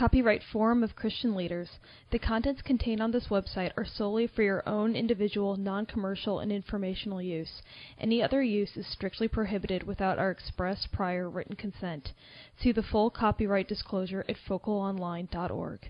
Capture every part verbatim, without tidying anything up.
Copyright Forum of Christian Leaders. The contents contained on this website are solely for your own individual, non-commercial, and informational use. Any other use is strictly prohibited without our express prior written consent. See the full copyright disclosure at focal online dot org.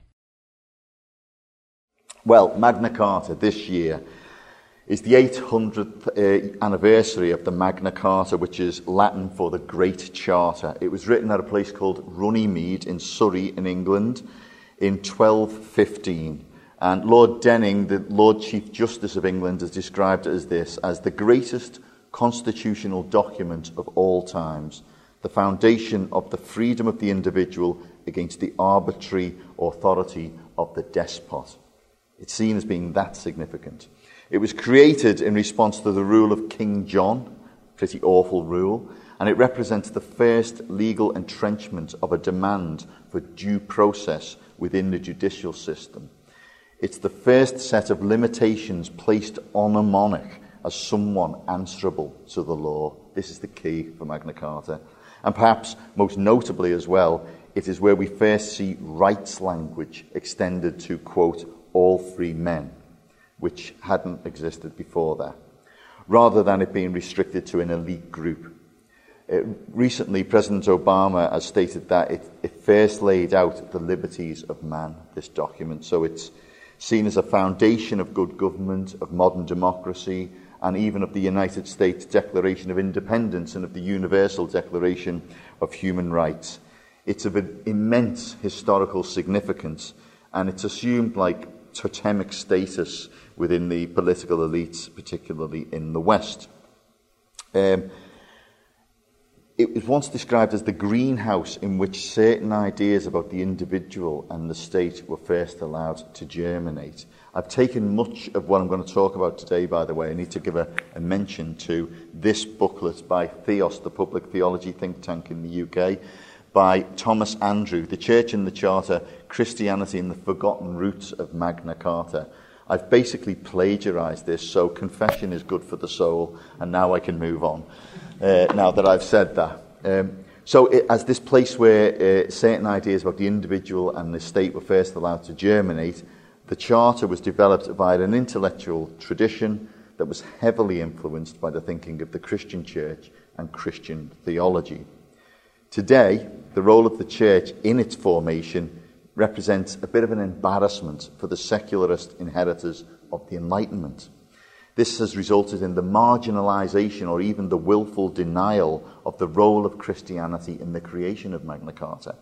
Well, Magna Carta this year is the eight hundredth uh, anniversary of the Magna Carta, which is Latin for the Great Charter. It was written at a place called Runnymede in Surrey in England in twelve fifteen. And Lord Denning, the Lord Chief Justice of England, has described it as this, as the greatest constitutional document of all times, the foundation of the freedom of the individual against the arbitrary authority of the despot. It's seen as being that significant. It was created in response to the rule of King John, pretty awful rule, and it represents the first legal entrenchment of a demand for due process within the judicial system. It's the first set of limitations placed on a monarch as someone answerable to the law. This is the key for Magna Carta. And perhaps most notably as well, it is where we first see rights language extended to, quote, all free men, which hadn't existed before that, rather than it being restricted to an elite group. Uh, recently, President Obama has stated that it, it first laid out the liberties of man, this document, so it's seen as a foundation of good government, of modern democracy, and even of the United States Declaration of Independence and of the Universal Declaration of Human Rights. It's of an immense historical significance, and it's assumed like totemic status within the political elites, particularly in the West. Um, it was once described as the greenhouse in which certain ideas about the individual and the state were first allowed to germinate. I've taken much of what I'm going to talk about today, by the way. I need to give a, a mention to this booklet by Theos, the public theology think tank in the U K, by Thomas Andrew, The Church and the Charter, Christianity and the Forgotten Roots of Magna Carta. I've basically plagiarized this, so confession is good for the soul, and now I can move on, uh, now that I've said that. Um, so it, as this place where uh, certain ideas about the individual and the state were first allowed to germinate, the Charter was developed via an intellectual tradition that was heavily influenced by the thinking of the Christian church and Christian theology. Today, the role of the church in its formation represents a bit of an embarrassment for the secularist inheritors of the Enlightenment. This has resulted in the marginalization or even the willful denial of the role of Christianity in the creation of Magna Carta.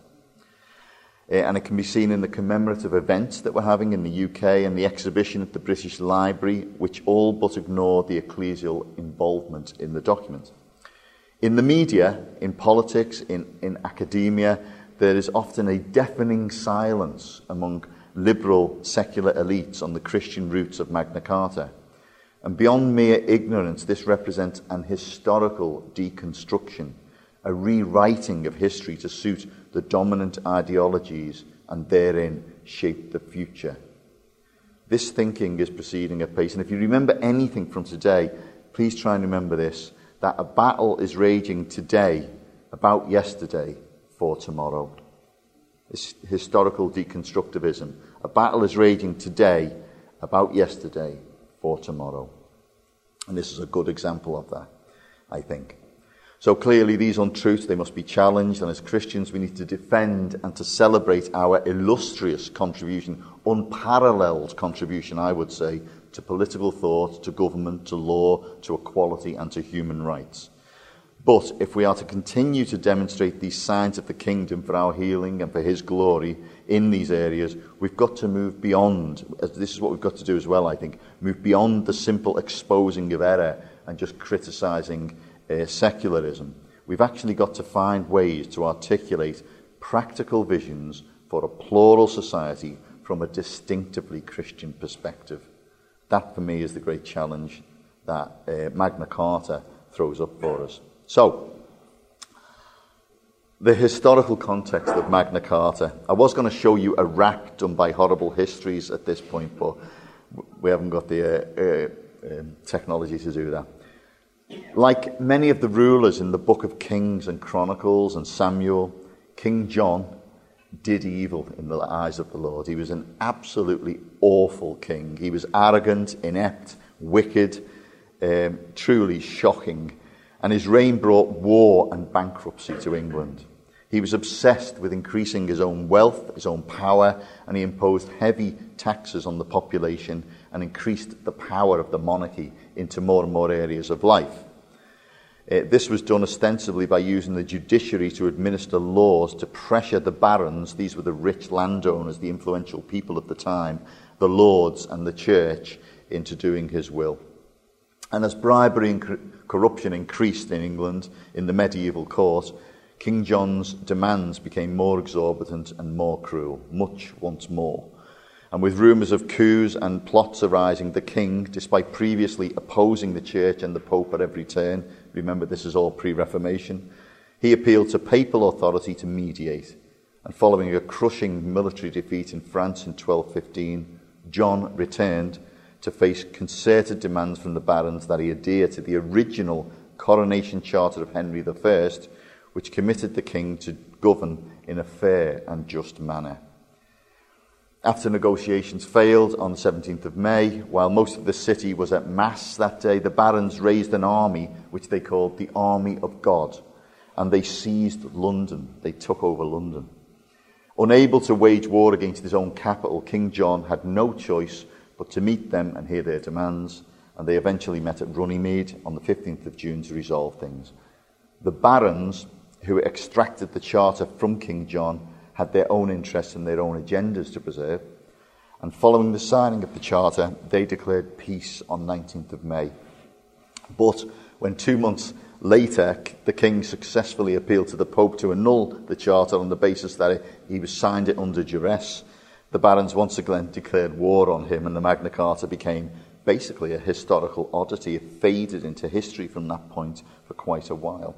Uh, and it can be seen in the commemorative events that we're having in the U K and the exhibition at the British Library, which all but ignore the ecclesial involvement in the document. In the media, in politics, in, in academia, there is often a deafening silence among liberal secular elites on the Christian roots of Magna Carta. And beyond mere ignorance, this represents an historical deconstruction, a rewriting of history to suit the dominant ideologies and therein shape the future. This thinking is proceeding at pace. And if you remember anything from today, please try and remember this, that a battle is raging today about yesterday for tomorrow. It's historical deconstructivism. A battle is raging today about yesterday for tomorrow. And this is a good example of that, I think. So clearly these untruths, they must be challenged, and as Christians we need to defend and to celebrate our illustrious contribution, unparalleled contribution, I would say, to political thought, to government, to law, to equality and to human rights. But if we are to continue to demonstrate these signs of the kingdom for our healing and for his glory in these areas, we've got to move beyond, this is what we've got to do as well, I think, move beyond the simple exposing of error and just criticising uh, secularism. We've actually got to find ways to articulate practical visions for a plural society from a distinctively Christian perspective. That, for me, is the great challenge that uh, Magna Carta throws up for us. So, the historical context of Magna Carta. I was going to show you a rack done by Horrible Histories at this point, but we haven't got the uh, uh, um, technology to do that. Like many of the rulers in the Book of Kings and Chronicles and Samuel, King John did evil in the eyes of the Lord. He was an absolutely awful king. He was arrogant, inept, wicked, um, truly shocking. And his reign brought war and bankruptcy to England. He was obsessed with increasing his own wealth, his own power, and he imposed heavy taxes on the population and increased the power of the monarchy into more and more areas of life. Uh, this was done ostensibly by using the judiciary to administer laws to pressure the barons, these were the rich landowners, the influential people of the time, the lords and the church, into doing his will. And as bribery and cor- corruption increased in England in the medieval court, King John's demands became more exorbitant and more cruel, much once more. And with rumours of coups and plots arising, the king, despite previously opposing the church and the pope at every turn, remember this is all pre-Reformation, he appealed to papal authority to mediate. And following a crushing military defeat in France in twelve fifteen, John returned to face concerted demands from the barons that he adhere to the original coronation charter of Henry the First, which committed the king to govern in a fair and just manner. After negotiations failed on the seventeenth of May, while most of the city was at mass that day, the barons raised an army which they called the Army of God, and they seized London. They took over London. Unable to wage war against his own capital, King John had no choice but to meet them and hear their demands, and they eventually met at Runnymede on the fifteenth of June to resolve things. The barons who extracted the charter from King John had their own interests and their own agendas to preserve, and following the signing of the charter, they declared peace on nineteenth of May. But when two months later the king successfully appealed to the Pope to annul the charter on the basis that he was signed it under duress, the barons once again declared war on him, and the Magna Carta became basically a historical oddity. It faded into history from that point for quite a while.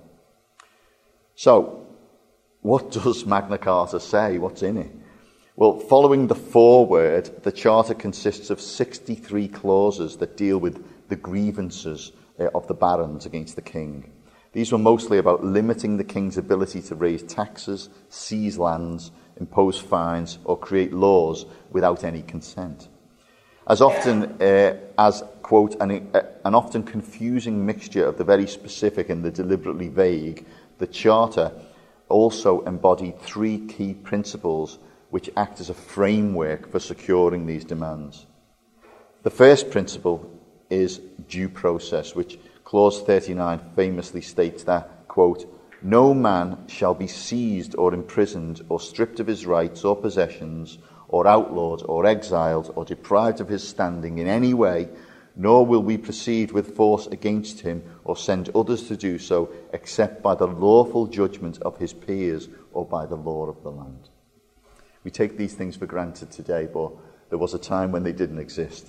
So, what does Magna Carta say? What's in it? Well, following the foreword, the Charter consists of sixty-three clauses that deal with the grievances uh, of the barons against the king. These were mostly about limiting the king's ability to raise taxes, seize lands, impose fines, or create laws without any consent. As often uh, as, quote, an, uh, an often confusing mixture of the very specific and the deliberately vague, the Charter also embodied three key principles which act as a framework for securing these demands. The first principle is due process, which Clause thirty-nine famously states that, quote, "No man shall be seized or imprisoned or stripped of his rights or possessions or outlawed or exiled or deprived of his standing in any way, nor will we proceed with force against him or send others to do so, except by the lawful judgment of his peers or by the law of the land." We take these things for granted today, but there was a time when they didn't exist.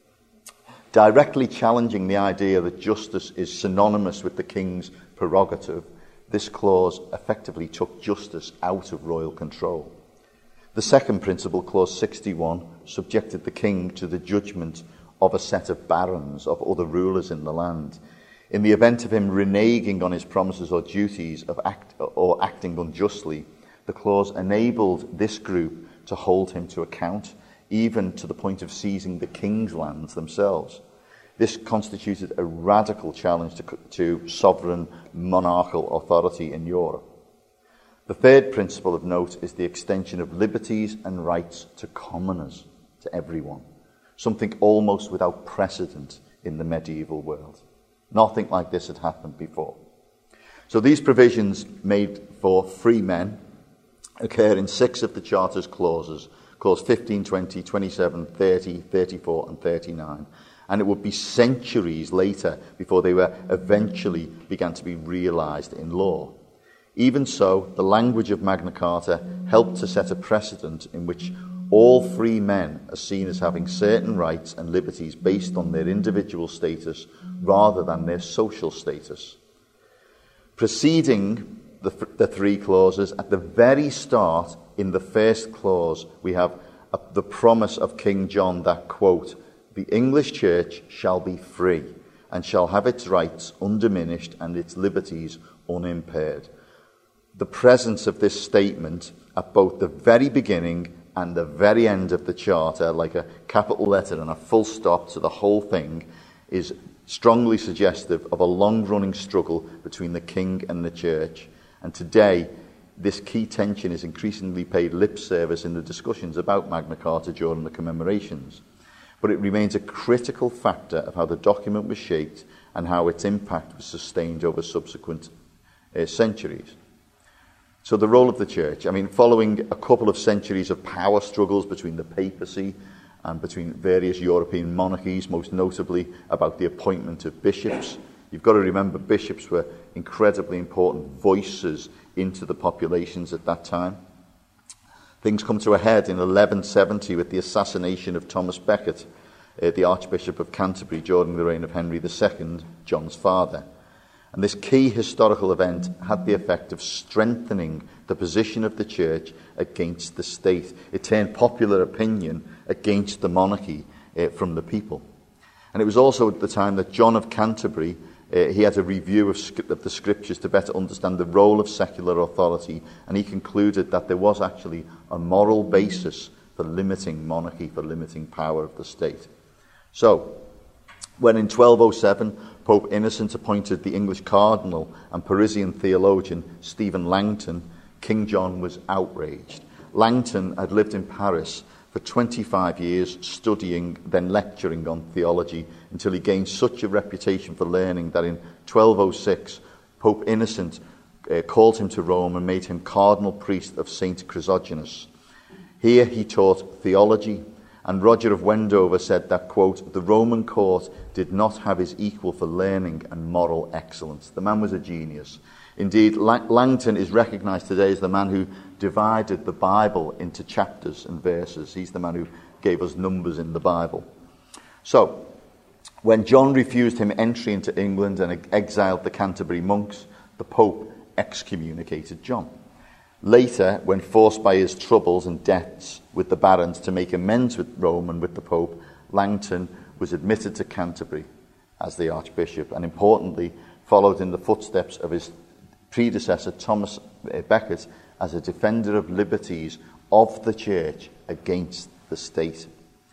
Directly challenging the idea that justice is synonymous with the king's prerogative, this clause effectively took justice out of royal control. The second principle, Clause sixty-one, subjected the king to the judgment of a set of barons, of other rulers in the land. In the event of him reneging on his promises or duties of act, or acting unjustly, the clause enabled this group to hold him to account, even to the point of seizing the king's lands themselves. This constituted a radical challenge to, to sovereign monarchical authority in Europe. The third principle of note is the extension of liberties and rights to commoners, to everyone, something almost without precedent in the medieval world. Nothing like this had happened before. So these provisions made for free men occur in six of the Charter's clauses, Clause fifteen, twenty, twenty-seven, thirty, thirty-four and thirty-nine. And it would be centuries later before they were eventually began to be realised in law. Even so, the language of Magna Carta helped to set a precedent in which all free men are seen as having certain rights and liberties based on their individual status rather than their social status. Preceding the, the three clauses, at the very start, in the first clause, we have a, the promise of King John that, quote, "The English Church shall be free and shall have its rights undiminished and its liberties unimpaired." The presence of this statement at both the very beginning and the very end of the Charter, like a capital letter and a full stop to the whole thing, is strongly suggestive of a long-running struggle between the king and the church. And today, this key tension is increasingly paid lip service in the discussions about Magna Carta during the commemorations. But it remains a critical factor of how the document was shaped and how its impact was sustained over subsequent uh, centuries. So the role of the church, I mean, following a couple of centuries of power struggles between the papacy and between various European monarchies, most notably about the appointment of bishops. You've got to remember bishops were incredibly important voices into the populations at that time. Things come to a head in eleven seventy with the assassination of Thomas Becket, uh, the Archbishop of Canterbury, during the reign of Henry the Second, John's father. And this key historical event had the effect of strengthening the position of the church against the state. It turned popular opinion against the monarchy uh, from the people. And it was also at the time that John of Canterbury, uh, he had a review of, of the scriptures to better understand the role of secular authority, and he concluded that there was actually a moral basis for limiting monarchy, for limiting power of the state. So, when in twelve oh seven Pope Innocent appointed the English cardinal and Parisian theologian Stephen Langton, King John was outraged. Langton had lived in Paris for twenty-five years, studying, then lecturing on theology, until he gained such a reputation for learning that in twelve oh six Pope Innocent uh, called him to Rome and made him cardinal priest of Saint Chrysogonus. Here he taught theology, and Roger of Wendover said that, quote, the Roman court did not have his equal for learning and moral excellence. The man was a genius. Indeed, Langton is recognised today as the man who divided the Bible into chapters and verses. He's the man who gave us numbers in the Bible. So, when John refused him entry into England and exiled the Canterbury monks, the Pope excommunicated John. Later, when forced by his troubles and debts with the barons to make amends with Rome and with the Pope, Langton was admitted to Canterbury as the Archbishop, and importantly, followed in the footsteps of his predecessor Thomas Becket as a defender of liberties of the Church against the state.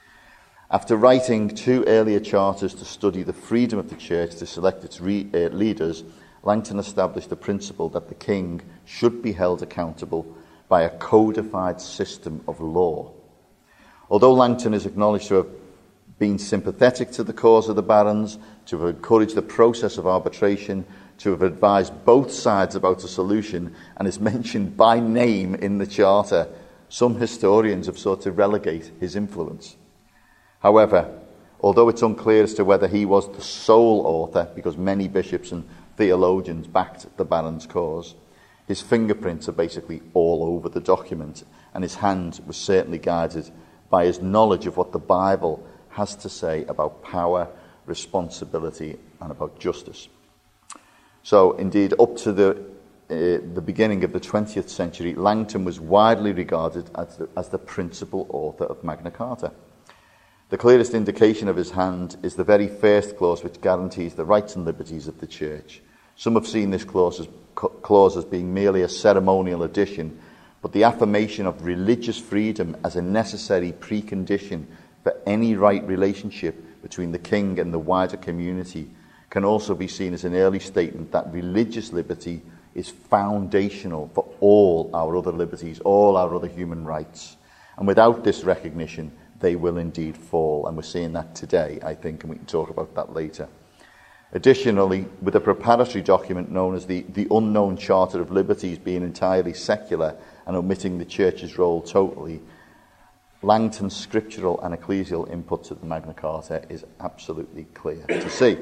After writing two earlier charters to study the freedom of the Church to select its re- uh, leaders, Langton established the principle that the king should be held accountable by a codified system of law. Although Langton is acknowledged to have been sympathetic to the cause of the barons, to have encouraged the process of arbitration, to have advised both sides about a solution, and is mentioned by name in the Charter, some historians have sought to relegate his influence. However, although it's unclear as to whether he was the sole author, because many bishops and theologians backed the barons' cause, his fingerprints are basically all over the document, and his hand was certainly guided by his knowledge of what the Bible has to say about power, responsibility, and about justice. So, indeed, up to the, uh, the beginning of the twentieth century, Langton was widely regarded as the, as the principal author of Magna Carta. The clearest indication of his hand is the very first clause which guarantees the rights and liberties of the Church. Some have seen this clause as, clause as being merely a ceremonial addition, but the affirmation of religious freedom as a necessary precondition for any right relationship between the king and the wider community can also be seen as an early statement that religious liberty is foundational for all our other liberties, all our other human rights. And without this recognition, they will indeed fall. And we're seeing that today, I think, and we can talk about that later. Additionally, with a preparatory document known as the, the Unknown Charter of Liberties being entirely secular and omitting the Church's role totally, Langton's scriptural and ecclesial input to the Magna Carta is absolutely clear to see.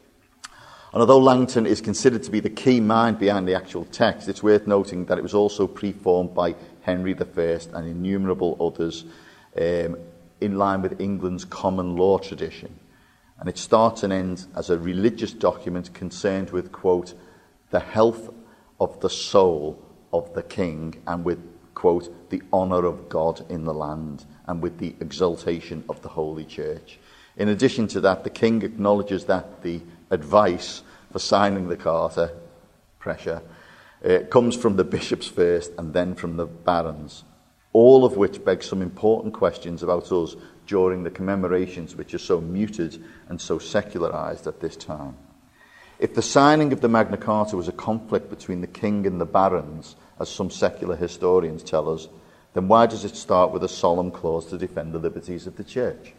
And although Langton is considered to be the key mind behind the actual text, it's worth noting that it was also preformed by Henry the First and innumerable others um, in line with England's common law tradition. And it starts and ends as a religious document concerned with, quote, the health of the soul of the king, and with, quote, the honour of God in the land, and with the exaltation of the Holy Church. In addition to that, the king acknowledges that the advice for signing the Charter, pressure, It comes from the bishops first and then from the barons, all of which beg some important questions about us during the commemorations which are so muted and so secularised at this time. If the signing of the Magna Carta was a conflict between the king and the barons, as some secular historians tell us, then why does it start with a solemn clause to defend the liberties of the church?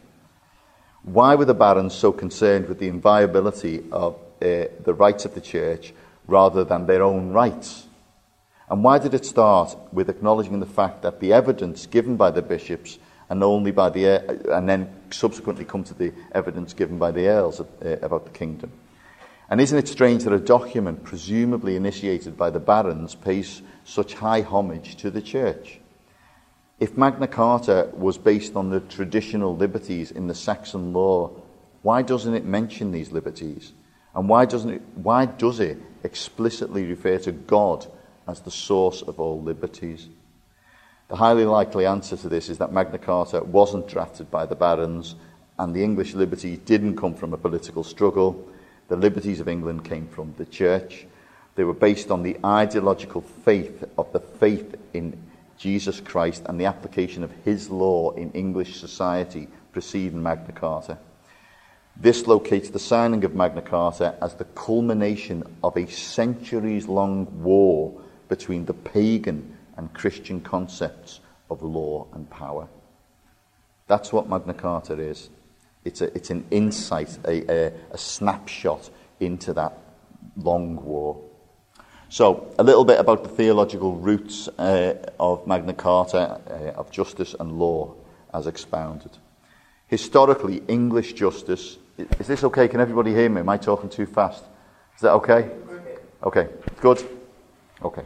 Why were the barons so concerned with the inviolability of uh, the rights of the church rather than their own rights? And why did it start with acknowledging the fact that the evidence given by the bishops and only by the uh, and then subsequently come to the evidence given by the earls uh, about the kingdom? And isn't it strange that a document presumably initiated by the barons pays such high homage to the church? If Magna Carta was based on the traditional liberties in the Saxon law, why doesn't it mention these liberties? And why doesn't it, why does it explicitly refer to God as the source of all liberties? The highly likely answer to this is that Magna Carta wasn't drafted by the barons, and the English liberties didn't come from a political struggle. The liberties of England came from the church. They were based on the ideological faith of the faith in Jesus Christ and the application of his law in English society preceding Magna Carta. This locates the signing of Magna Carta as the culmination of a centuries-long war between the pagan and Christian concepts of law and power. That's what Magna Carta is. It's, a, it's an insight, a, a, a snapshot into that long war. So, a little bit about the theological roots uh, of Magna Carta, uh, of justice and law, as expounded. Historically, English justice... Is this okay? Can everybody hear me? Am I talking too fast? Is that okay? Okay, good. Okay.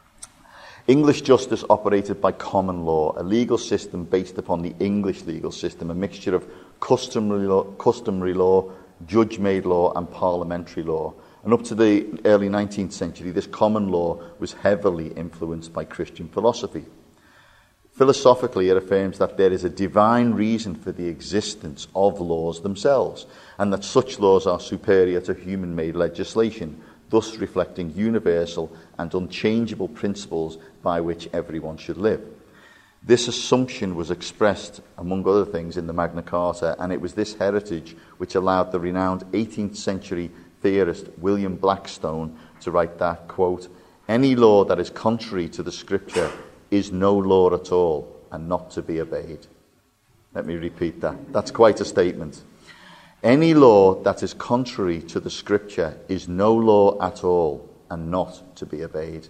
English justice operated by common law, a legal system based upon the English legal system, a mixture of customary law, customary law, judge-made law, and parliamentary law. And up to the early nineteenth century, this common law was heavily influenced by Christian philosophy. Philosophically, it affirms that there is a divine reason for the existence of laws themselves, and that such laws are superior to human-made legislation, thus reflecting universal and unchangeable principles by which everyone should live. This assumption was expressed, among other things, in the Magna Carta, and it was this heritage which allowed the renowned eighteenth century theorist William Blackstone to write that, quote, "Any law that is contrary to the Scripture is no law at all and not to be obeyed." Let me repeat that. That's quite a statement. Any law that is contrary to the Scripture is no law at all and not to be obeyed.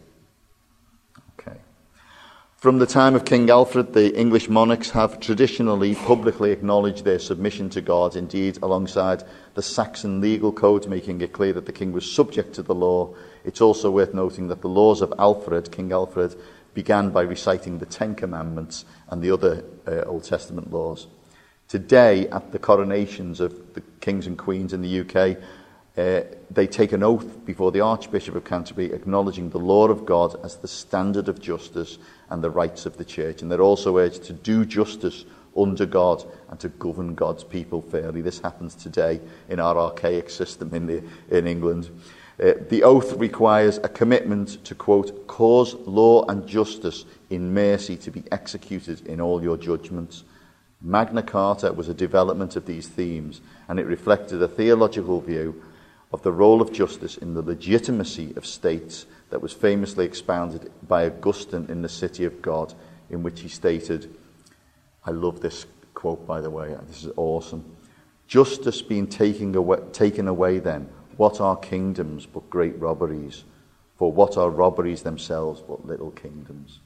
Okay. From the time of King Alfred, the English monarchs have traditionally publicly acknowledged their submission to God, indeed alongside the Saxon legal code making it clear that the king was subject to the law. It's also worth noting that the laws of Alfred, King Alfred, began by reciting the Ten Commandments and the other uh, Old Testament laws. Today, at the coronations of the kings and queens in the U K, uh, they take an oath before the Archbishop of Canterbury acknowledging the law of God as the standard of justice and the rights of the church. And they're also urged to do justice under God and to govern God's people fairly. This happens today in our archaic system in, the, in England. Uh, the oath requires a commitment to, quote, "cause law and justice in mercy to be executed in all your judgments." Magna Carta was a development of these themes, and it reflected a theological view of the role of justice in the legitimacy of states that was famously expounded by Augustine in The City of God, in which he stated, I love this quote, by the way, this is awesome, "Justice being taken away, taken away then, what are kingdoms but great robberies? For what are robberies themselves but little kingdoms?"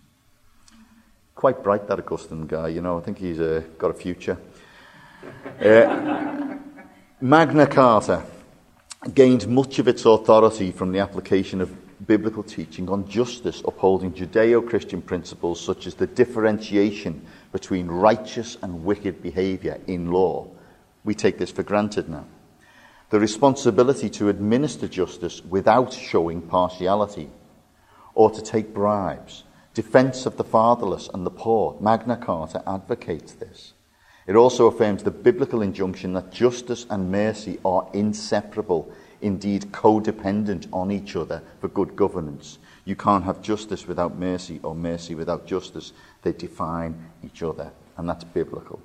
Quite bright, that Augustine guy, you know, I think he's uh, got a future. Uh, Magna Carta gained much of its authority from the application of biblical teaching on justice, upholding Judeo-Christian principles such as the differentiation between righteous and wicked behaviour in law. We take this for granted now. The responsibility to administer justice without showing partiality or to take bribes, defence of the fatherless and the poor. Magna Carta advocates this. It also affirms the biblical injunction that justice and mercy are inseparable indeed codependent on each other for good governance. You can't have justice without mercy or mercy without justice. They define each other, and that's biblical.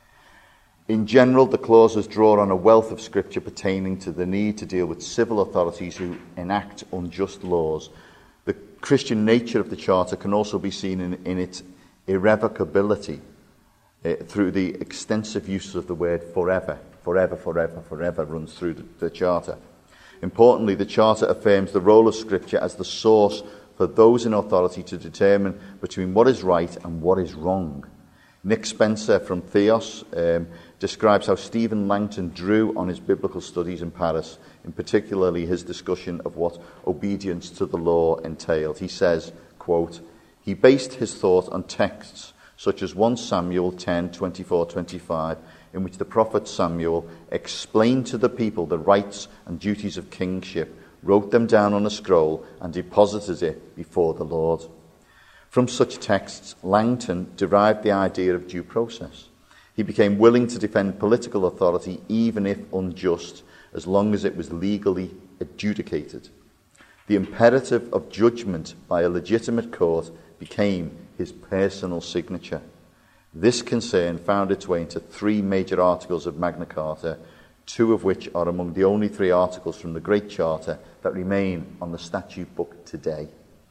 In general, the clauses draw on a wealth of scripture pertaining to the need to deal with civil authorities who enact unjust laws. The Christian nature of the Charter can also be seen in, in its irrevocability uh, through the extensive use of the word forever. Forever, forever, forever runs through the, the Charter. Importantly, the Charter affirms the role of Scripture as the source for those in authority to determine between what is right and what is wrong. Nick Spencer from Theos um, describes how Stephen Langton drew on his biblical studies in Paris, in particularly his discussion of what obedience to the law entailed. He says, quote, he based his thought on texts such as First Samuel ten, twenty-four, twenty-five, in which the prophet Samuel explained to the people the rights and duties of kingship, wrote them down on a scroll, and deposited it before the Lord. From such texts, Langton derived the idea of due process. He became willing to defend political authority, even if unjust, as long as it was legally adjudicated. The imperative of judgment by a legitimate court became his personal signature. This concern found its way into three major articles of Magna Carta, two of which are among the only three articles from the Great Charter that remain on the statute book today.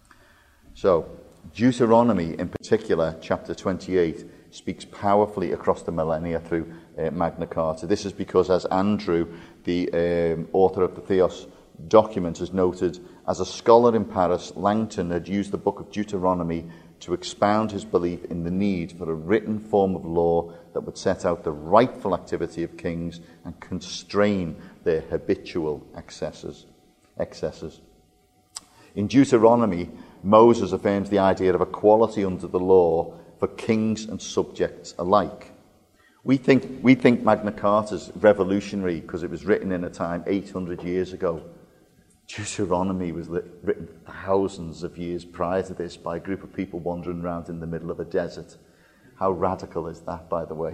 So, Deuteronomy in particular, chapter twenty-eight, speaks powerfully across the millennia through uh, Magna Carta. This is because, as Andrew, the um, author of the Theos document, has noted, as a scholar in Paris, Langton had used the book of Deuteronomy to expound his belief in the need for a written form of law that would set out the rightful activity of kings and constrain their habitual excesses. excesses. In Deuteronomy, Moses affirms the idea of equality under the law for kings and subjects alike. We think, we think Magna Carta is revolutionary because it was written in a time eight hundred years ago. Deuteronomy was lit, written thousands of years prior to this by a group of people wandering around in the middle of a desert. How radical is that, by the way?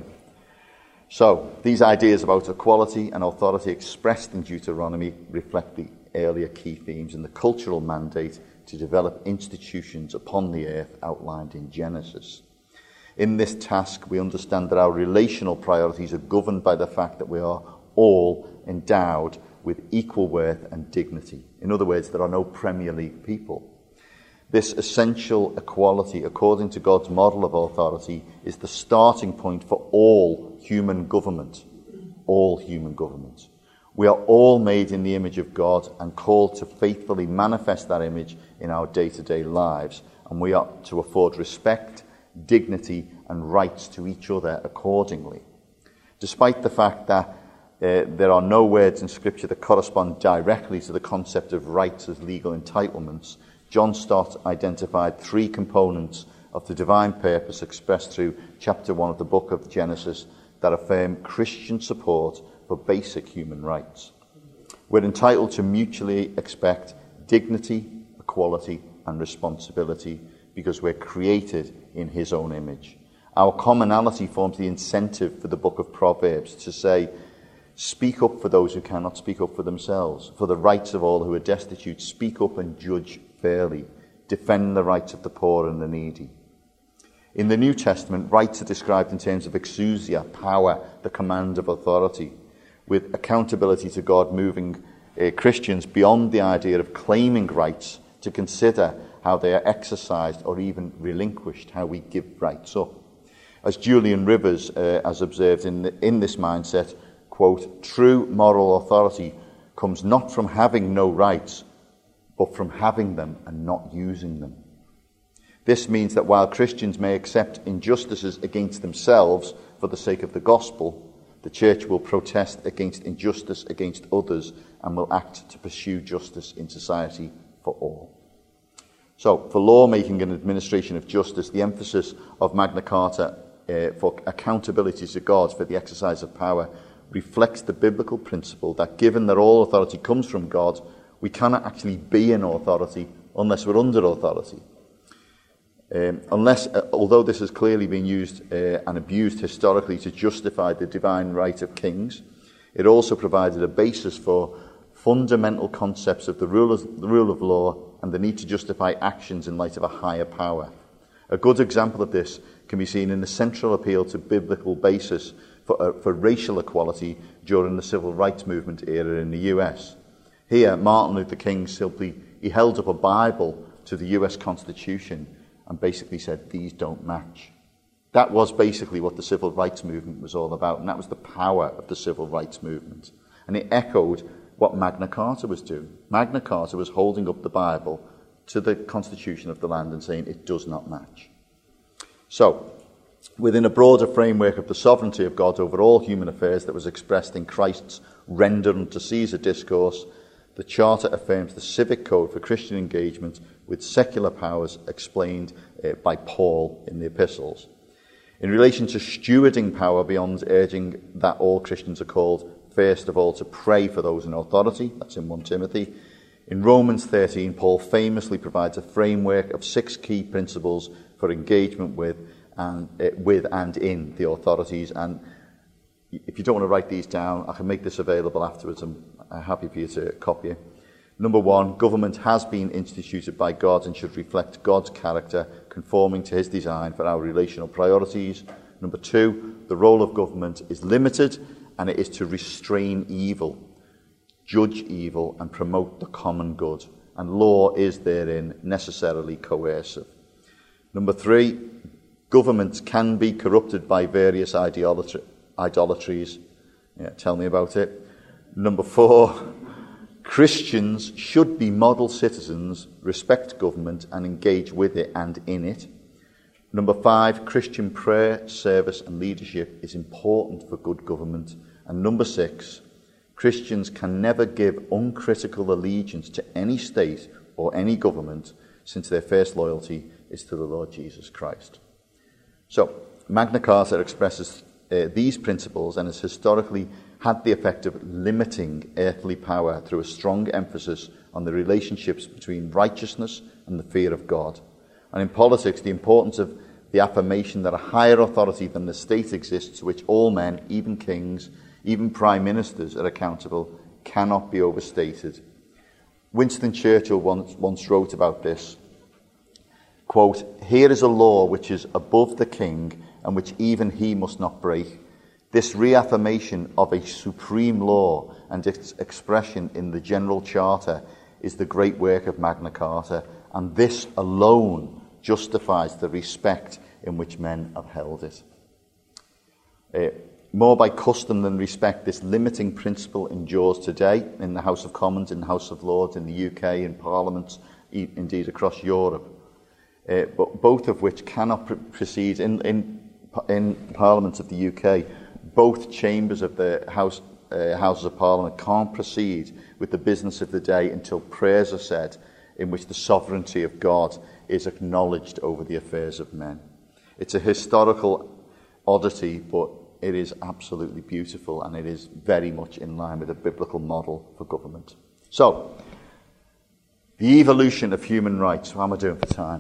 So, these ideas about equality and authority expressed in Deuteronomy reflect the earlier key themes in the cultural mandate to develop institutions upon the earth outlined in Genesis. In this task, we understand that our relational priorities are governed by the fact that we are all endowed with equal worth and dignity. In other words, there are no Premier League people. This essential equality, according to God's model of authority, is the starting point for all human government. All human government. We are all made in the image of God and called to faithfully manifest that image in our day-to-day lives, and we are to afford respect, dignity, and rights to each other accordingly. Despite the fact that uh, there are no words in Scripture that correspond directly to the concept of rights as legal entitlements, John Stott identified three components of the divine purpose expressed through chapter one of the book of Genesis that affirm Christian support for basic human rights. We're entitled to mutually expect dignity, equality, and responsibility because we're created in his own image. Our commonality forms the incentive for the book of Proverbs to say, speak up for those who cannot speak up for themselves, for the rights of all who are destitute, speak up and judge fairly, defend the rights of the poor and the needy. In the New Testament, rights are described in terms of exousia, power, the command of authority, with accountability to God moving uh, Christians beyond the idea of claiming rights to consider how they are exercised or even relinquished, how we give rights up. As Julian Rivers uh, has observed in, the, in this mindset, quote, true moral authority comes not from having no rights, but from having them and not using them. This means that while Christians may accept injustices against themselves for the sake of the gospel, the church will protest against injustice against others and will act to pursue justice in society for all. So, for lawmaking and administration of justice, the emphasis of Magna Carta uh, for accountability to God for the exercise of power reflects the biblical principle that given that all authority comes from God, we cannot actually be an authority unless we're under authority. Um, unless, uh, although this has clearly been used uh, and abused historically to justify the divine right of kings, it also provided a basis for fundamental concepts of the rule of, the rule of law and the need to justify actions in light of a higher power. A good example of this can be seen in the central appeal to biblical basis for, uh, for racial equality during the civil rights movement era in the U S. Here, Martin Luther King simply he held up a Bible to the U S Constitution and basically said, these don't match. That was basically what the civil rights movement was all about, and that was the power of the civil rights movement. And it echoed what Magna Carta was doing. Magna Carta was holding up the Bible to the constitution of the land and saying it does not match. So, within a broader framework of the sovereignty of God over all human affairs that was expressed in Christ's render unto Caesar discourse, the Charter affirms the civic code for Christian engagement with secular powers explained uh, by Paul in the epistles. In relation to stewarding power, beyond urging that all Christians are called, first of all, to pray for those in authority, that's in First Timothy. In Romans thirteen, Paul famously provides a framework of six key principles for engagement with and uh, with and in the authorities. And if you don't want to write these down, I can make this available afterwards. I'm happy for you to copy it. Number one, government has been instituted by God and should reflect God's character, conforming to his design for our relational priorities. Number two, the role of government is limited, and it is to restrain evil, judge evil, and promote the common good. And law is therein necessarily coercive. Number three, governments can be corrupted by various idolatry, idolatries. Yeah, tell me about it. Number four, Christians should be model citizens, respect government, and engage with it and in it. Number five, Christian prayer, service, and leadership is important for good government. And number six, Christians can never give uncritical allegiance to any state or any government, since their first loyalty is to the Lord Jesus Christ. So, Magna Carta expresses uh, these principles and has historically had the effect of limiting earthly power through a strong emphasis on the relationships between righteousness and the fear of God. And in politics, the importance of the affirmation that a higher authority than the state exists, to which all men, even kings, even prime ministers, are accountable, cannot be overstated. Winston Churchill once, once wrote about this, quote, "Here is a law which is above the king and which even he must not break. This reaffirmation of a supreme law and its expression in the General Charter is the great work of Magna Carta, and this alone justifies the respect in which men have held it." Uh, more by custom than respect, this limiting principle endures today in the House of Commons, in the House of Lords, in the U K, in parliaments, e- indeed across Europe, uh, but both of which cannot pr- proceed in, in, in parliaments of the U K. Both chambers of the House, uh, Houses of Parliament can't proceed with the business of the day until prayers are said in which the sovereignty of God is acknowledged over the affairs of men. It's a historical oddity, but it is absolutely beautiful, and it is very much in line with a biblical model for government. So, the evolution of human rights. How am I doing for time?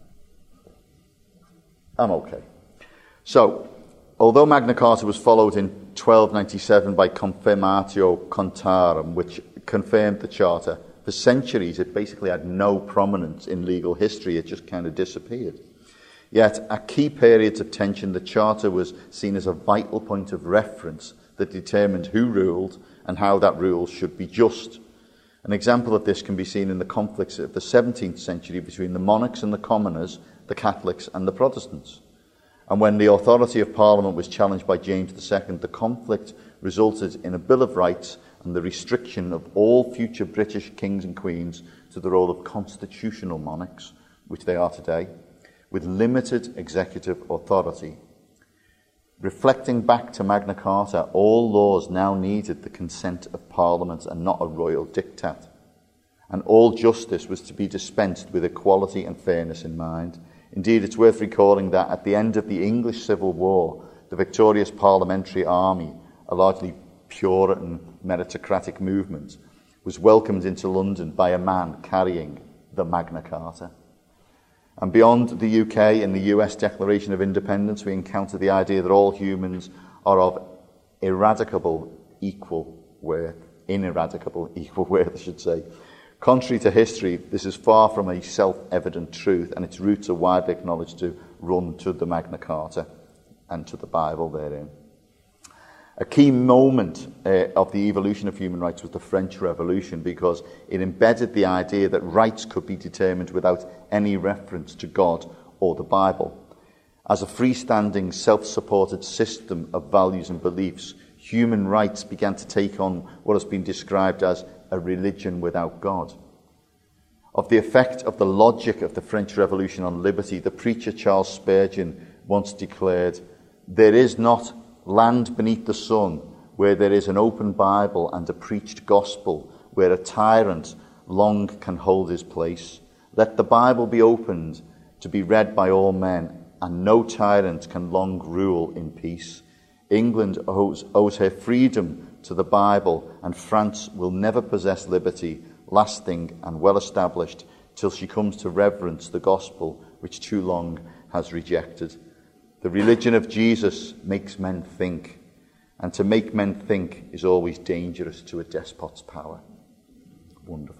I'm okay. So, although Magna Carta was followed in twelve ninety-seven by Confirmatio Contarum, which confirmed the Charter, for centuries it basically had no prominence in legal history. It just kind of disappeared. Yet, at key periods of tension, the Charter was seen as a vital point of reference that determined who ruled and how that rule should be just. An example of this can be seen in the conflicts of the seventeenth century between the monarchs and the commoners, the Catholics and the Protestants. And when the authority of Parliament was challenged by James the Second, the conflict resulted in a Bill of Rights and the restriction of all future British kings and queens to the role of constitutional monarchs, which they are today, with limited executive authority. Reflecting back to Magna Carta, all laws now needed the consent of Parliament and not a royal diktat. And all justice was to be dispensed with equality and fairness in mind. Indeed, it's worth recalling that at the end of the English Civil War, the victorious parliamentary army, a largely Puritan meritocratic movement, was welcomed into London by a man carrying the Magna Carta. And beyond the U K, in the U S Declaration of Independence, we encounter the idea that all humans are of ineradicable equal worth. ineradicable, equal worth, I should say. Contrary to history, this is far from a self-evident truth, and its roots are widely acknowledged to run to the Magna Carta and to the Bible therein. A key moment uh, of the evolution of human rights was the French Revolution, because it embedded the idea that rights could be determined without any reference to God or the Bible. As a freestanding, self-supported system of values and beliefs, human rights began to take on what has been described as a religion without God. Of the effect of the logic of the French Revolution on liberty, the preacher Charles Spurgeon once declared, "There is not land beneath the sun where there is an open Bible and a preached gospel, where a tyrant long can hold his place. Let the Bible be opened to be read by all men, and no tyrant can long rule in peace. England owes, owes her freedom to the Bible, and France will never possess liberty, lasting and well established, till she comes to reverence the gospel which too long has rejected." The religion of Jesus makes men think, and to make men think is always dangerous to a despot's power. Wonderful.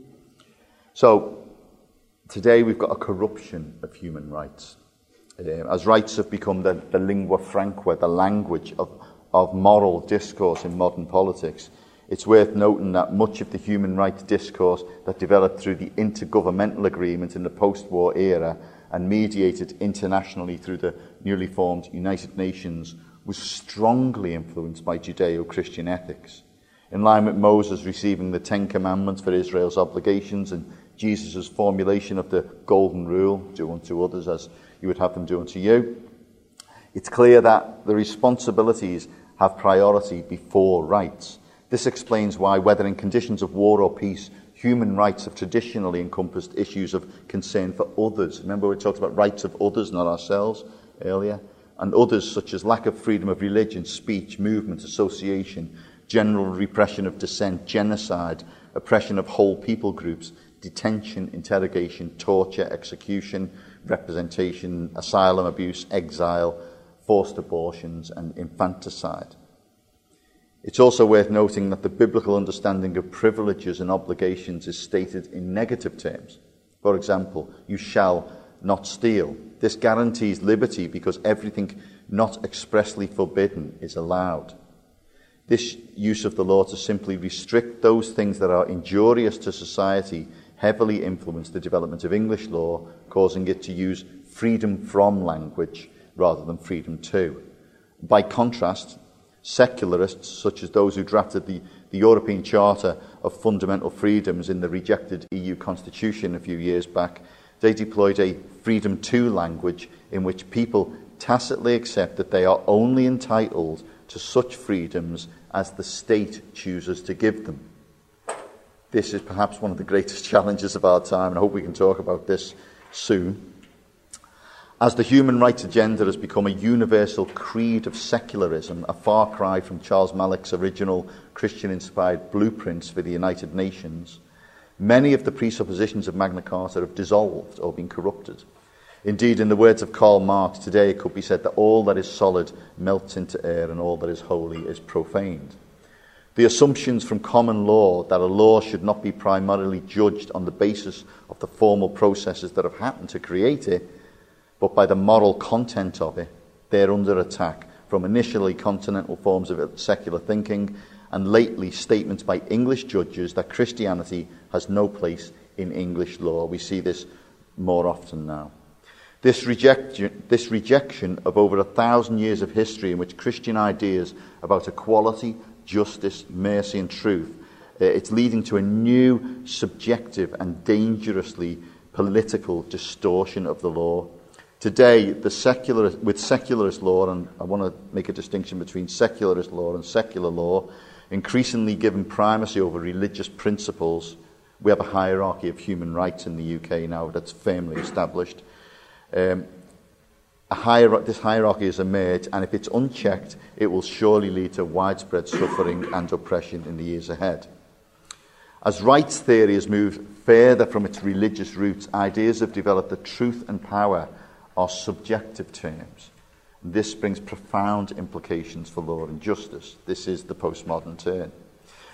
So, today we've got a corruption of human rights. Uh, as rights have become the, the lingua franca, the language of, of moral discourse in modern politics, it's worth noting that much of the human rights discourse that developed through the intergovernmental agreement in the post-war era and mediated internationally through the newly formed United Nations was strongly influenced by Judeo-Christian ethics. In line with Moses receiving the Ten Commandments for Israel's obligations and Jesus' formulation of the Golden Rule, do unto others as you would have them do unto you, it's clear that the responsibilities have priority before rights. This explains why, whether in conditions of war or peace, human rights have traditionally encompassed issues of concern for others. Remember we talked about rights of others, not ourselves, earlier? And others such as lack of freedom of religion, speech, movement, association, general repression of dissent, genocide, oppression of whole people groups, detention, interrogation, torture, execution, representation, asylum abuse, exile, forced abortions, and infanticide. It's also worth noting that the biblical understanding of privileges and obligations is stated in negative terms. For example, you shall not steal. This guarantees liberty because everything not expressly forbidden is allowed. This use of the law to simply restrict those things that are injurious to society heavily influenced the development of English law, causing it to use freedom from language rather than freedom to. By contrast, secularists, such as those who drafted the, the European Charter of Fundamental Freedoms in the rejected E U Constitution a few years back, they deployed a freedom to language in which people tacitly accept that they are only entitled to such freedoms as the state chooses to give them. This is perhaps one of the greatest challenges of our time, and I hope we can talk about this soon. As the human rights agenda has become a universal creed of secularism, a far cry from Charles Malick's original Christian-inspired blueprints for the United Nations, many of the presuppositions of Magna Carta have dissolved or been corrupted. Indeed, in the words of Karl Marx, today it could be said that all that is solid melts into air and all that is holy is profaned. The assumptions from common law that a law should not be primarily judged on the basis of the formal processes that have happened to create it, but by the moral content of it, they're under attack from initially continental forms of secular thinking and lately statements by English judges that Christianity has no place in English law. We see this more often now. This rejection, this rejection of over a thousand years of history in which Christian ideas about equality, justice, mercy and truth, uh, it's leading to a new, subjective and dangerously political distortion of the law. Today, the secular, with secularist law, and I want to make a distinction between secularist law and secular law, increasingly given primacy over religious principles, we have a hierarchy of human rights in the U K now that's firmly established. Um, a hier- this hierarchy has emerged, and if it's unchecked, it will surely lead to widespread suffering and oppression in the years ahead. As rights theory has moved further from its religious roots, ideas have developed that truth and power are subjective terms. This brings profound implications for law and justice. This is the postmodern turn.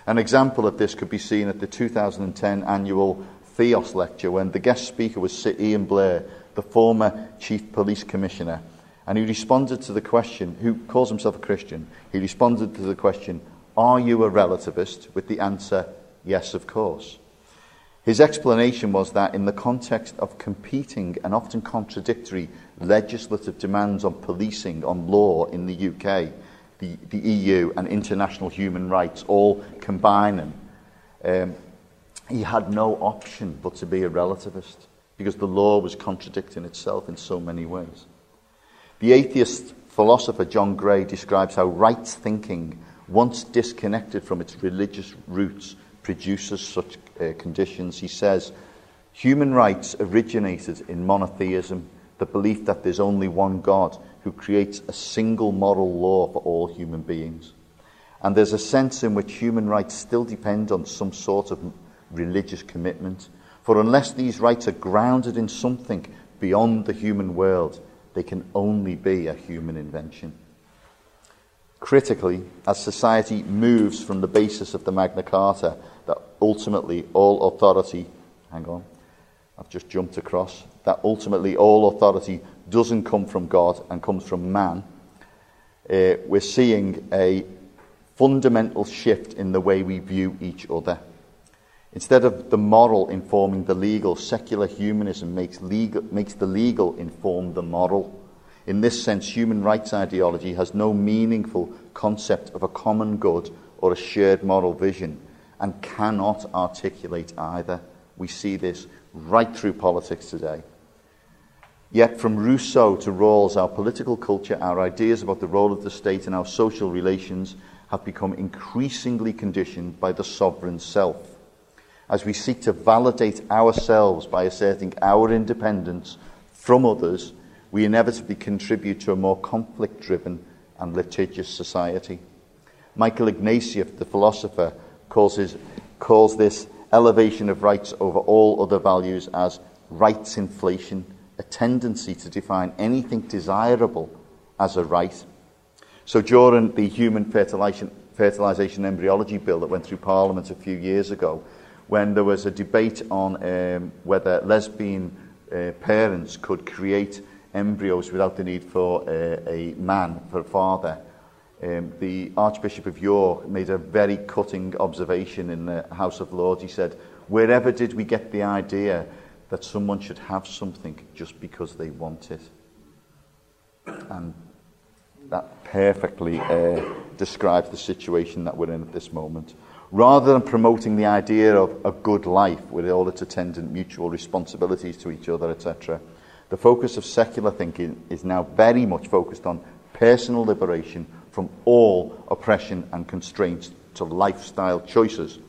An example of this could be seen at the two thousand ten annual Theos lecture, when the guest speaker was Sir Ian Blair, the former Chief Police Commissioner, and he responded to the question, who calls himself a Christian, he responded to the question, "Are you a relativist?" with the answer, "Yes, of course." His explanation was that in the context of competing and often contradictory legislative demands on policing, on law in the U K, the, the E U and international human rights all combining, um, he had no option but to be a relativist, because the law was contradicting itself in so many ways. The atheist philosopher John Gray describes how rights thinking, once disconnected from its religious roots, produces such uh, conditions. He says, human rights originated in monotheism, the belief that there's only one God who creates a single moral law for all human beings. And there's a sense in which human rights still depend on some sort of religious commitment. For unless these rights are grounded in something beyond the human world, they can only be a human invention. Critically, as society moves from the basis of the Magna Carta, that ultimately all authority, hang on, I've just jumped across, that ultimately all authority doesn't come from God and comes from man, uh, we're seeing a fundamental shift in the way we view each other. Instead of the moral informing the legal, secular humanism makes, legal, makes the legal inform the moral. In this sense, human rights ideology has no meaningful concept of a common good or a shared moral vision, and cannot articulate either. We see this right through politics today. Yet from Rousseau to Rawls, our political culture, our ideas about the role of the state and our social relations have become increasingly conditioned by the sovereign self. As we seek to validate ourselves by asserting our independence from others, we inevitably contribute to a more conflict-driven and litigious society. Michael Ignatieff, the philosopher, calls, his, calls this elevation of rights over all other values as rights inflation, a tendency to define anything desirable as a right. So during the human fertilization, fertilization embryology bill that went through Parliament a few years ago, when there was a debate on um, whether lesbian uh, parents could create embryos without the need for uh, a man, for a father, um, the Archbishop of York made a very cutting observation in the House of Lords. He said, wherever did we get the idea that someone should have something just because they want it? And that perfectly uh, describes the situation that we're in at this moment. Rather than promoting the idea of a good life with all its attendant mutual responsibilities to each other, et cetera, the focus of secular thinking is now very much focused on personal liberation from all oppression and constraints to lifestyle choices.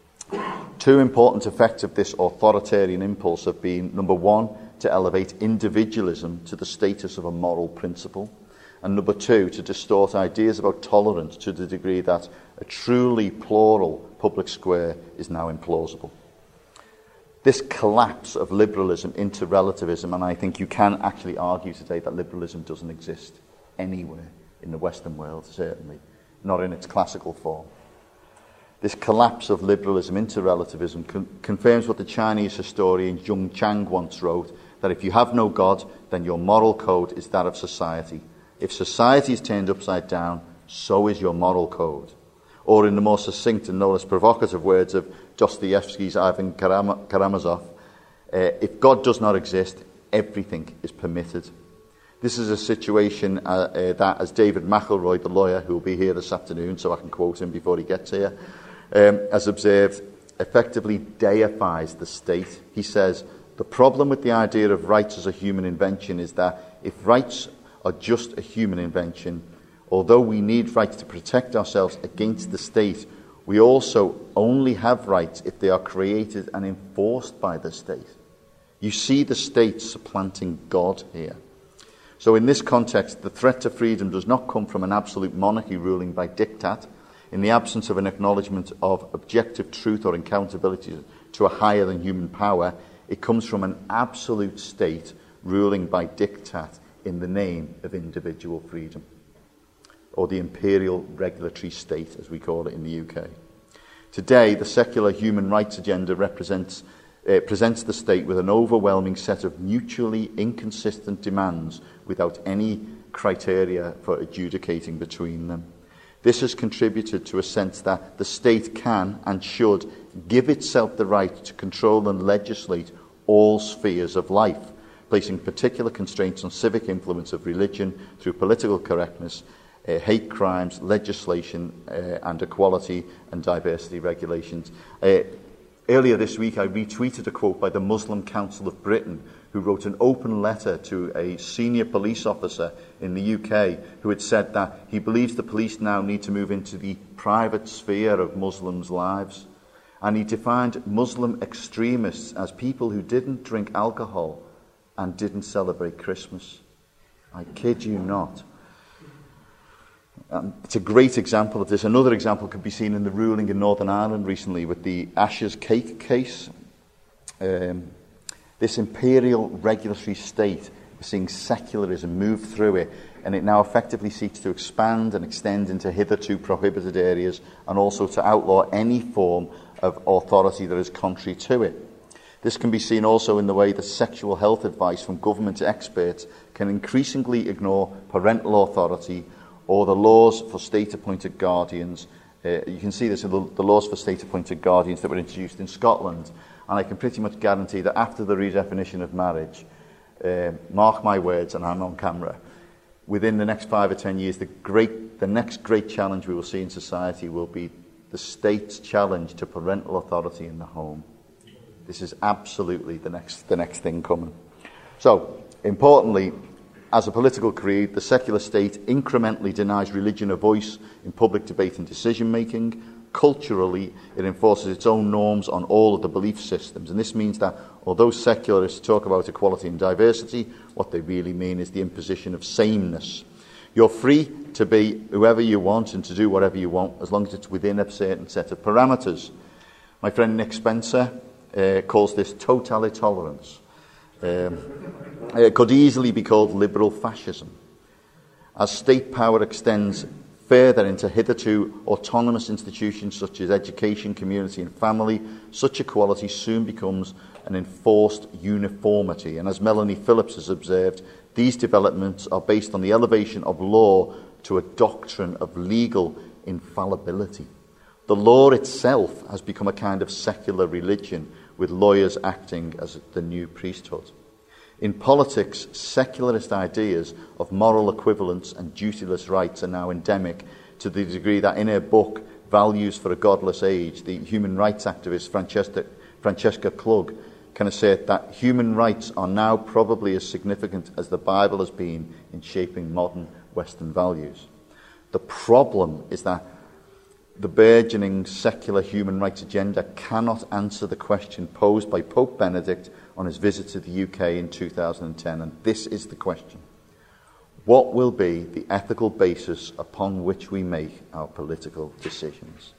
Two important effects of this authoritarian impulse have been, number one, to elevate individualism to the status of a moral principle, and number two, to distort ideas about tolerance to the degree that a truly plural public square is now implausible. This collapse of liberalism into relativism, and I think you can actually argue today that liberalism doesn't exist anywhere in the Western world, certainly, not in its classical form. This collapse of liberalism into relativism con- confirms what the Chinese historian Zheng Chang once wrote, that if you have no God, then your moral code is that of society. If society is turned upside down, so is your moral code. Or in the more succinct and no less provocative words of Dostoevsky's Ivan Karam- Karamazov, uh, if God does not exist, everything is permitted. This is a situation uh, uh, that, as David McElroy, the lawyer, who will be here this afternoon, so I can quote him before he gets here, um, has observed, effectively deifies the state. He says, the problem with the idea of rights as a human invention is that if rights are just a human invention, although we need rights to protect ourselves against the state, we also only have rights if they are created and enforced by the state. You see the state supplanting God here. So in this context, the threat to freedom does not come from an absolute monarchy ruling by diktat. In the absence of an acknowledgement of objective truth or accountability to a higher than human power, it comes from an absolute state ruling by diktat in the name of individual freedom, or the imperial regulatory state, as we call it in the U K. Today, the secular human rights agenda represents, uh, presents the state with an overwhelming set of mutually inconsistent demands without any criteria for adjudicating between them. This has contributed to a sense that the state can and should give itself the right to control and legislate all spheres of life, placing particular constraints on civic influence of religion through political correctness, uh, hate crimes, legislation, uh, and equality and diversity regulations. Uh, earlier this week, I retweeted a quote by the Muslim Council of Britain, who wrote an open letter to a senior police officer in the U K who had said that he believes the police now need to move into the private sphere of Muslims' lives. And he defined Muslim extremists as people who didn't drink alcohol and didn't celebrate Christmas. I kid you not. Um, it's a great example of this. Another example could be seen in the ruling in Northern Ireland recently with the Ashes Cake case. Um, this imperial regulatory state is seeing secularism move through it, and it now effectively seeks to expand and extend into hitherto prohibited areas and also to outlaw any form of authority that is contrary to it. This can be seen also in the way that sexual health advice from government experts can increasingly ignore parental authority or the laws for state-appointed guardians. Uh, you can see this in the, the laws for state-appointed guardians that were introduced in Scotland. And I can pretty much guarantee that after the redefinition of marriage, uh, mark my words, and I'm on camera, within the next five or ten years, the great, the next great challenge we will see in society will be the state's challenge to parental authority in the home. This is absolutely the next, the next thing coming. So, importantly, as a political creed, the secular state incrementally denies religion a voice in public debate and decision-making. Culturally, it enforces its own norms on all of the belief systems. And this means that although secularists talk about equality and diversity, what they really mean is the imposition of sameness. You're free to be whoever you want and to do whatever you want, as long as it's within a certain set of parameters. My friend Nick Spencer uh, calls this total tolerance. Um, it could easily be called liberal fascism. As state power extends further into hitherto autonomous institutions such as education, community and family, such equality soon becomes an enforced uniformity. And as Melanie Phillips has observed, these developments are based on the elevation of law to a doctrine of legal infallibility. The law itself has become a kind of secular religion, with lawyers acting as the new priesthood. In politics, secularist ideas of moral equivalence and dutiless rights are now endemic, to the degree that in her book, Values for a Godless Age, the human rights activist Francesca, Francesca Klug can assert that human rights are now probably as significant as the Bible has been in shaping modern Western values. The problem is that the burgeoning secular human rights agenda cannot answer the question posed by Pope Benedict on his visit to the U K in two thousand ten, and this is the question. What will be the ethical basis upon which we make our political decisions?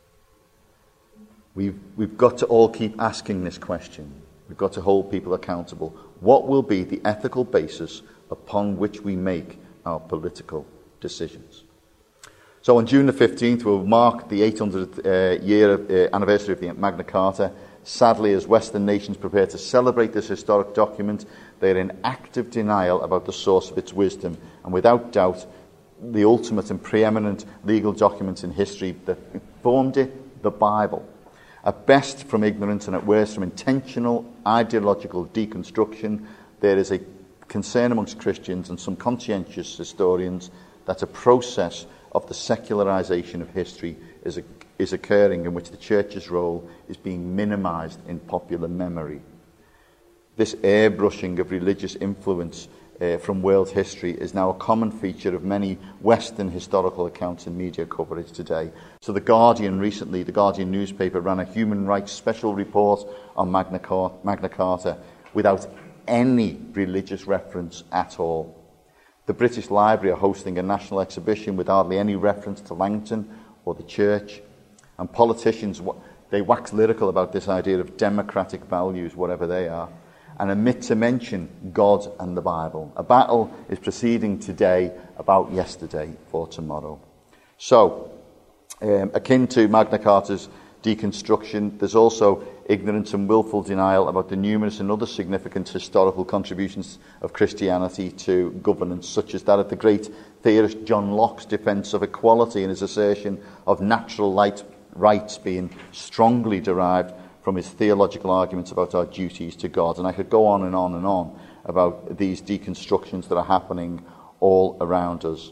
We've, we've got to all keep asking this question. We've got to hold people accountable. What will be the ethical basis upon which we make our political decisions? So on June the fifteenth, we'll mark the eight hundredth uh, year of, uh, anniversary of the Magna Carta. Sadly, as Western nations prepare to celebrate this historic document, they are in active denial about the source of its wisdom, and without doubt, the ultimate and preeminent legal document in history that formed it, the Bible. At best from ignorance and at worst from intentional ideological deconstruction, there is a concern amongst Christians and some conscientious historians that a process of the secularization of history is, a, is occurring in which the church's role is being minimized in popular memory. This airbrushing of religious influence uh, from world history is now a common feature of many Western historical accounts and media coverage today. So The Guardian recently, the Guardian newspaper, ran a human rights special report on Magna Carta, Magna Carta without any religious reference at all. The British Library are hosting a national exhibition with hardly any reference to Langton or the church. And politicians, they wax lyrical about this idea of democratic values, whatever they are, and omit to mention God and the Bible. A battle is proceeding today about yesterday for tomorrow. So, um, akin to Magna Carta's deconstruction. There's also ignorance and willful denial about the numerous and other significant historical contributions of Christianity to governance, such as that of the great theorist John Locke's defence of equality and his assertion of natural light, rights being strongly derived from his theological arguments about our duties to God. And I could go on and on and on about these deconstructions that are happening all around us.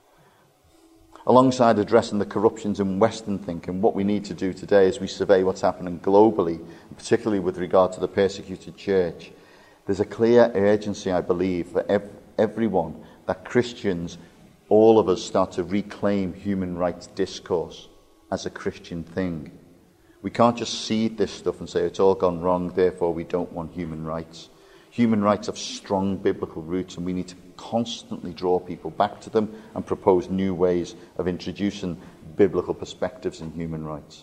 Alongside addressing the corruptions in Western thinking, what we need to do today as we survey what's happening globally, particularly with regard to the persecuted church, there's a clear urgency, I believe, for ev- everyone that Christians, all of us, start to reclaim human rights discourse as a Christian thing. We can't just seed this stuff and say it's all gone wrong, therefore we don't want human rights. Human rights have strong biblical roots, and we need to constantly draw people back to them and propose new ways of introducing biblical perspectives in human rights.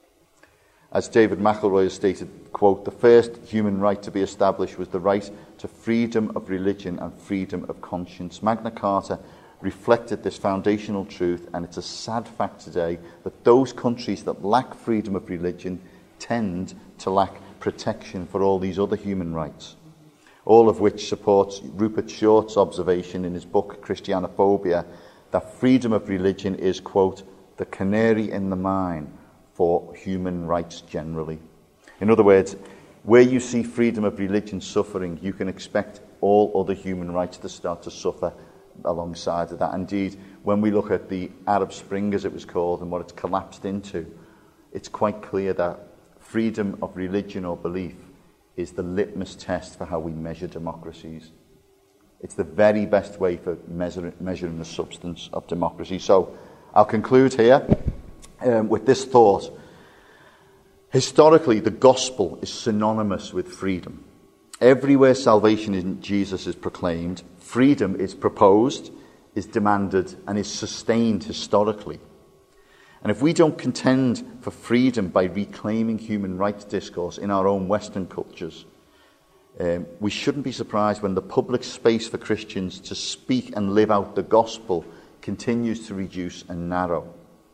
As David McElroy has stated, quote, "The first human right to be established was the right to freedom of religion and freedom of conscience." Magna Carta reflected this foundational truth, and it's a sad fact today that those countries that lack freedom of religion tend to lack protection for all these other human rights. All of which supports Rupert Short's observation in his book Christianophobia that freedom of religion is, quote, "the canary in the mine for human rights generally." In other words, where you see freedom of religion suffering, you can expect all other human rights to start to suffer alongside of that. Indeed, when we look at the Arab Spring, as it was called, and what it's collapsed into, it's quite clear that freedom of religion or belief is the litmus test for how we measure democracies. It's the very best way for measure, measuring the substance of democracy. So I'll conclude here um, with this thought. Historically, the gospel is synonymous with freedom. Everywhere salvation in Jesus is proclaimed, freedom is proposed, is demanded, and is sustained historically. And if we don't contend for freedom by reclaiming human rights discourse in our own Western cultures, um, we shouldn't be surprised when the public space for Christians to speak and live out the gospel continues to reduce and narrow.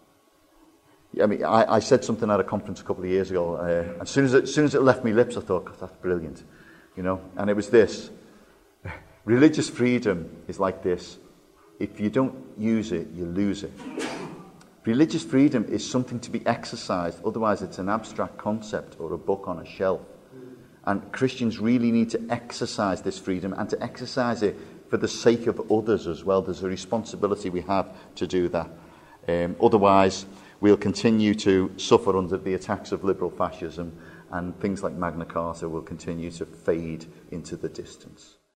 I mean, I, I said something at a conference a couple of years ago. Uh, as soon as, it, as soon as it left my lips, I thought, God, that's brilliant. You know, and it was this. Religious freedom is like this. If you don't use it, you lose it. Religious freedom is something to be exercised, otherwise it's an abstract concept or a book on a shelf. And Christians really need to exercise this freedom, and to exercise it for the sake of others as well. There's a responsibility we have to do that. Um, otherwise, we'll continue to suffer under the attacks of liberal fascism, and things like Magna Carta will continue to fade into the distance.